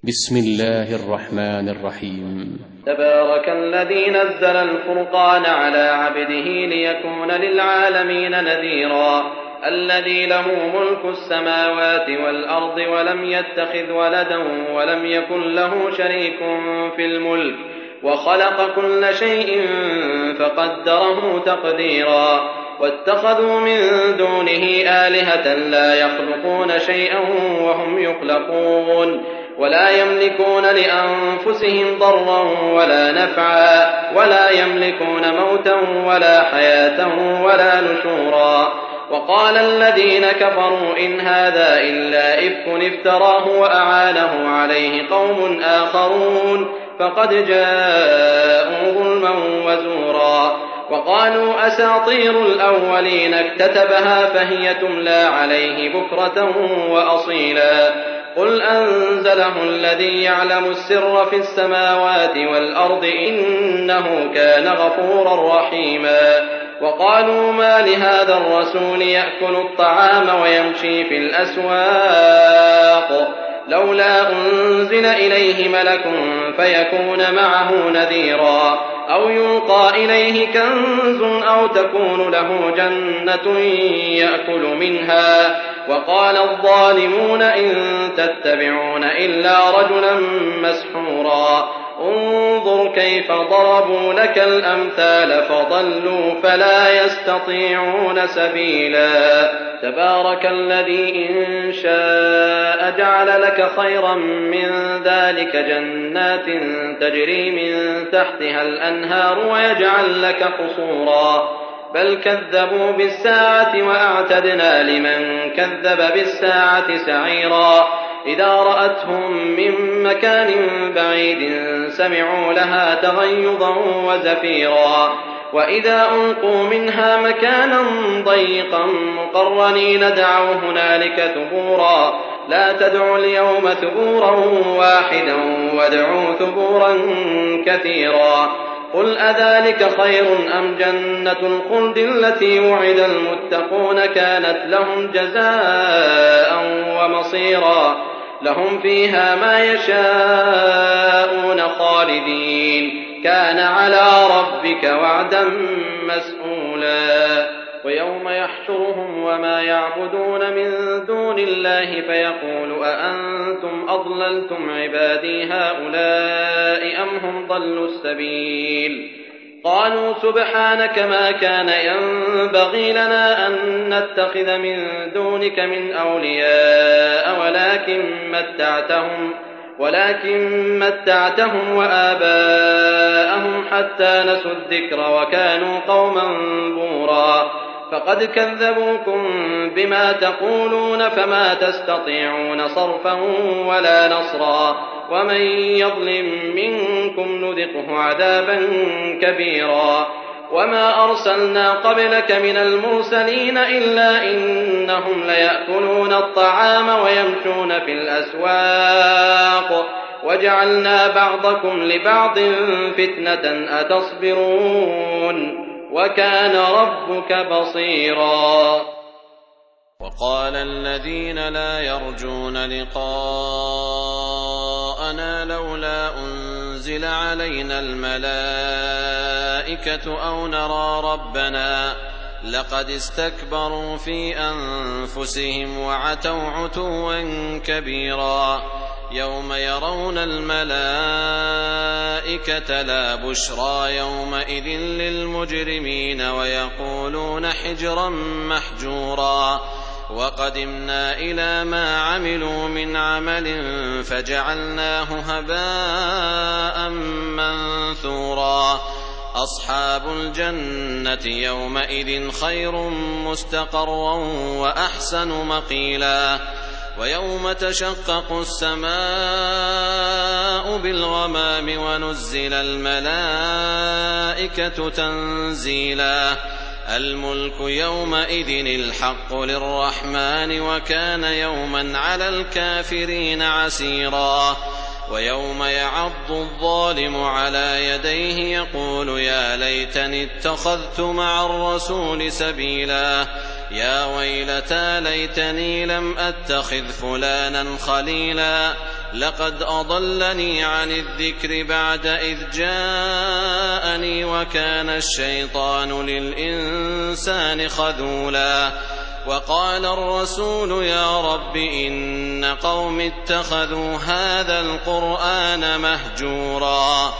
بسم الله الرحمن الرحيم. تبارك الذي نزل الفرقان على عبده ليكون للعالمين نذيرا الذي له ملك السماوات والأرض ولم يتخذ ولدا ولم يكن له شريك في الملك وخلق كل شيء فقدره تقديرا واتخذوا من دونه آلهة لا يخلقون شيئا وهم يخلقون ولا يملكون لأنفسهم ضرا ولا نفعا ولا يملكون موتا ولا حياة ولا نشورا. وقال الذين كفروا إن هذا إلا إفك افتراه وأعانه عليه قوم آخرون فقد جاءوا ظلما وزورا. وقالوا أساطير الأولين اكتتبها فهي تملى عليه بكرة وأصيلا قل أنزله الذي يعلم السر في السماوات والأرض إنه كان غفورا رحيما. وقالوا ما لهذا الرسول يأكل الطعام ويمشي في الأسواق لولا أنزل إليه ملك فيكون معه نذيرا أو يلقى إليه كنز أو تكون له جنة يأكل منها. وقال الظالمون إن تتبعون إلا رجلا مسحورا انظر كيف ضربوا لك الأمثال فضلوا فلا يستطيعون سبيلا. تبارك الذي إن شاء جعل لك خيرا من ذلك جنات تجري من تحتها الأنهار ويجعل لك قصورا بل كذبوا بالساعة وأعتدنا لمن كذب بالساعة سعيرا. إذا رأتهم من مكان بعيد سمعوا لها تغيظا وزفيرا وإذا ألقوا منها مكانا ضيقا مقرنين دعوا هنالك ثبورا لا تدعوا اليوم ثبورا واحدا وادعوا ثبورا كثيرا. قل أذلك خير أم جنة الخلد التي وعد المتقون كانت لهم جزاء ومصيرا لهم فيها ما يشاءون خالدين كان على ربك وعدا مسئولا. ويوم يحشرهم وما يعبدون من دون الله فيقول أأنتم أضللتم عبادي هؤلاء أم هم ضلوا السبيل قالوا سبحانك ما كان ينبغي لنا أن نتخذ من دونك من أولياء ولكن متعتهم وآباءهم حتى نسوا الذكر وكانوا قوما بورا فقد كذبوكم بما تقولون فما تستطيعون صرفا ولا نصرا ومن يظلم منكم نذقه عذابا كبيرا. وما أرسلنا قبلك من المرسلين إلا إنهم ليأكلون الطعام ويمشون في الأسواق وجعلنا بعضكم لبعض فتنة أتصبرون وكان ربك بصيرا. وقال الذين لا يرجون لقاءنا لولا أنزل علينا الملائكة أو نرى ربنا لقد استكبروا في أنفسهم وعتوا عتوا كبيرا. يوم يرون الملائكة لا بشرى يومئذ للمجرمين ويقولون حجرا محجورا. وقدمنا إلى ما عملوا من عمل فجعلناه هباء منثورا. أصحاب الجنة يومئذ خير مستقرا وأحسن مقيلا. ويوم تشقق السماء بالغمام ونزل الملائكة تنزيلا. الملك يومئذ الحق للرحمن وكان يوما على الكافرين عسيرا. ويوم يعض الظالم على يديه يقول يا ليتني اتخذت مع الرسول سبيلا يا ويلتى ليتني لم أتخذ فلانا خليلا لقد أضلني عن الذكر بعد إذ جاءني وكان الشيطان للإنسان خذولا وقال الرسول يا رب إن قوم اتخذوا هذا القرآن مهجورا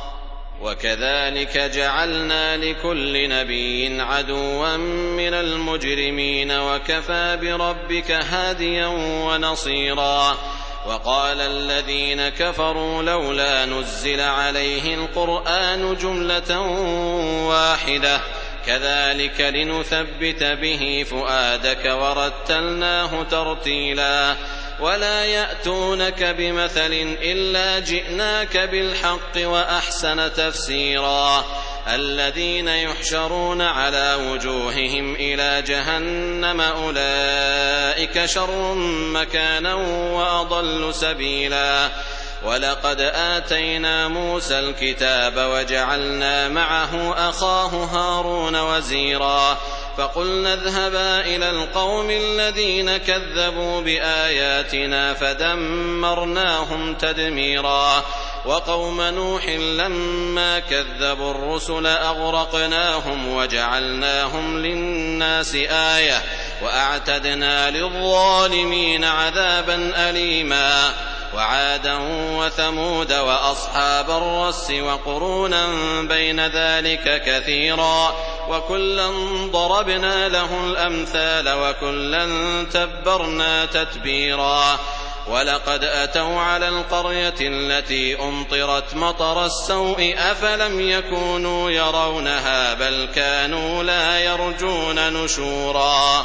وكذلك جعلنا لكل نبي عدوا من المجرمين وكفى بربك هاديا ونصيرا وقال الذين كفروا لولا نزل عليه القرآن جملة واحدة كذلك لنثبت به فؤادك ورتلناه ترتيلا ولا يأتونك بمثل إلا جئناك بالحق وأحسن تفسيرا الذين يحشرون على وجوههم إلى جهنم أولئك شر مكانا وأضل سبيلا ولقد آتينا موسى الكتاب وجعلنا معه أخاه هارون وزيرا فقلنا اذهبا إلى القوم الذين كذبوا بآياتنا فدمرناهم تدميرا وقوم نوح لما كذبوا الرسل أغرقناهم وجعلناهم للناس آية وأعتدنا للظالمين عذابا أليما وعادا وثمود وأصحاب الرس وقرونا بين ذلك كثيرا وكلا ضربنا له الأمثال وكلا تبرنا تتبيرا ولقد أتوا على القرية التي أمطرت مطر السوء أفلم يكونوا يرونها بل كانوا لا يرجون نشورا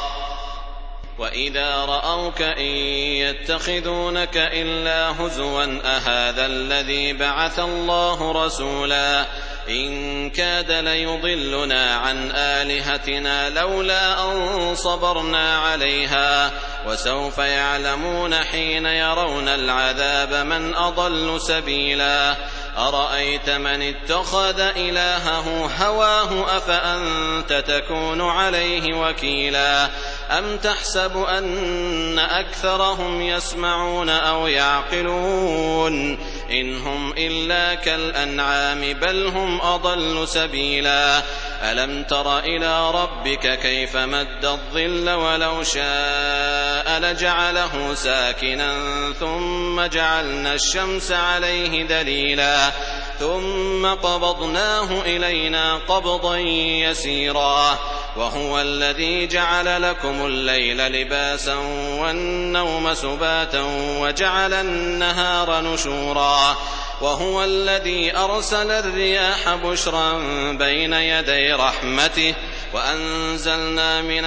وإذا رأوك إن يتخذونك إلا هزوا أهذا الذي بعث الله رسولا إن كاد ليضلنا عن آلهتنا لولا أن صبرنا عليها وسوف يعلمون حين يرون العذاب من أضل سبيلا أرأيت من اتخذ إلهه هواه أفأنت تكون عليه وكيلا أم تحسب أن أكثرهم يسمعون أو يعقلون إن هم إلا كالأنعام بل هم أضل سبيلا ألم تر إلى ربك كيف مد الظل ولو شاء لجعله ساكنا ثم جعلنا الشمس عليه دليلا ثم قبضناه إلينا قبضا يسيرا وهو الذي جعل لكم الليل لباسا والنوم سباتا وجعل النهار نشورا وهو الذي أرسل الرياح بشرا بين يدي رحمته وأنزلنا من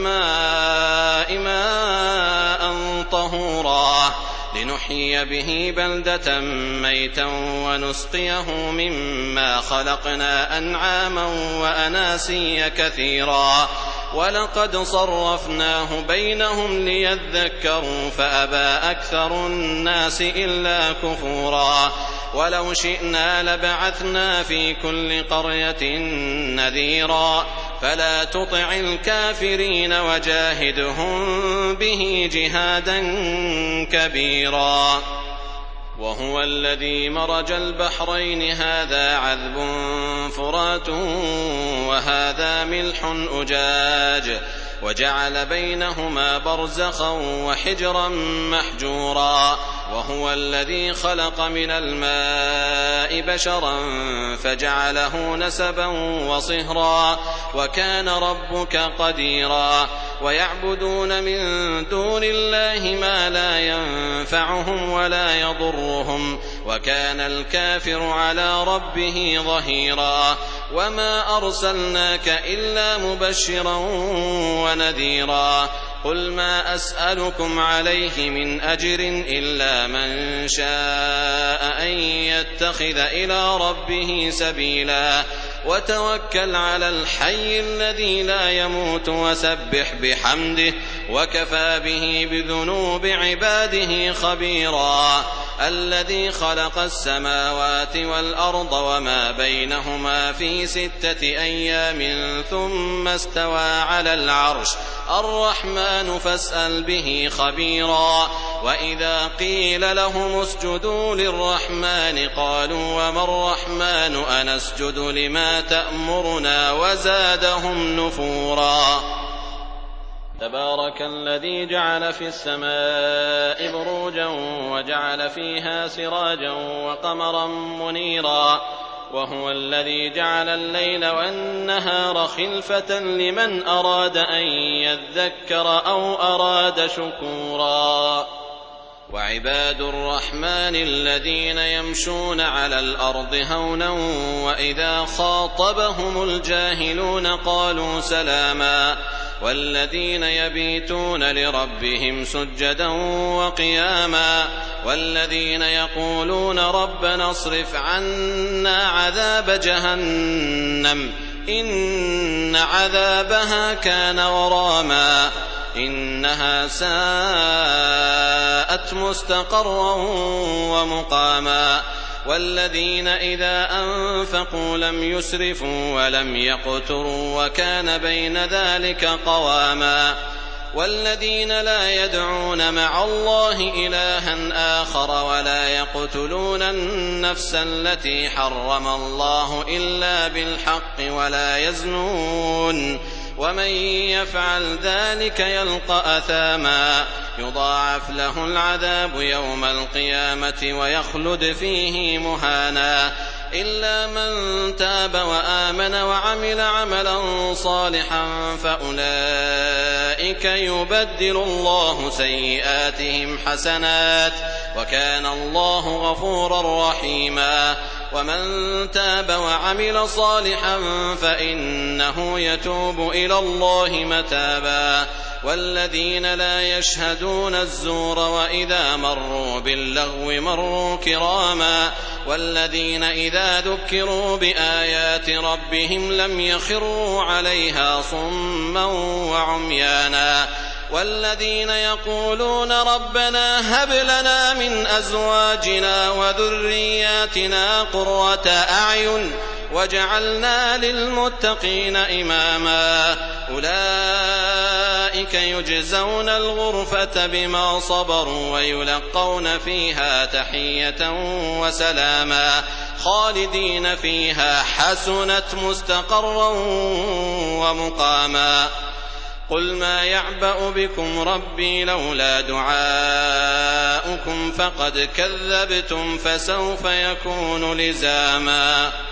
السماء ماء طهورا لنحيي به بلدة ميتا ونسقيه مما خلقنا أنعاما وأناسيا كثيرا ولقد صرفناه بينهم ليذكروا فأبى أكثر الناس إلا كفورا ولو شئنا لبعثنا في كل قرية نذيرا فلا تطع الكافرين وجاهدهم به جهادا كبيرا وهو الذي مرج البحرين هذا عذب فرات وهذا ملح أجاج وجعل بينهما برزخا وحجرا محجورا وهو الذي خلق من الماء بشرا فجعله نسبا وصهرا وكان ربك قديرا ويعبدون من دون الله ما لا ينفعهم ولا يضرهم وكان الكافر على ربه ظهيرا وما أرسلناك إلا مبشرا ونذيرا قل ما أسألكم عليه من أجر إلا من شاء أن يتخذ إلى ربه سبيلا وتوكل على الحي الذي لا يموت وسبح بحمده وكفى به بذنوب عباده خبيرا الذي خلق السماوات والأرض وما بينهما في 6 أيام ثم استوى على العرش الرحمن فاسأل به خبيرا وإذا قيل لهم اسجدوا للرحمن قالوا وما الرحمن أنسجد لما تأمرنا وزادهم نفورا تبارك الذي جعل في السماء بروجا وجعل فيها سراجا وقمرا منيرا وهو الذي جعل الليل والنهار خلفة لمن أراد أن يذكر أو أراد شكورا وعباد الرحمن الذين يمشون على الأرض هونا وإذا خاطبهم الجاهلون قالوا سلاما والذين يبيتون لربهم سجدا وقياما والذين يقولون ربنا اصرف عنا عذاب جهنم إن عذابها كان غراما إنها ساءت مستقرا ومقاما والذين إذا أنفقوا لم يسرفوا ولم يقتروا وكان بين ذلك قواما والذين لا يدعون مع الله إلها آخر ولا يقتلون النفس التي حرم الله إلا بالحق ولا يزنون ومن يفعل ذلك يلقى أثاما يضاعف له العذاب يوم القيامة ويخلد فيه مهانا إلا من تاب وآمن وعمل عملا صالحا فأولئك يبدل الله سيئاتهم حسنات وكان الله غفورا رحيما ومن تاب وعمل صالحا فإنه يتوب إلى الله متابا والذين لا يشهدون الزور وإذا مروا باللغو مروا كراما والذين إذا ذكروا بآيات ربهم لم يخروا عليها صما وعميانا والذين يقولون ربنا هب لنا من أزواجنا وذرياتنا قرة أعين وجعلنا للمتقين إماما أولئك يجزون الغرفة بما صبروا ويلقون فيها تحية وسلاما خالدين فيها حسنت مستقرا ومقاما قل ما يعبأ بكم ربي لولا دعاؤكم فقد كذبتم فسوف يكون لزاما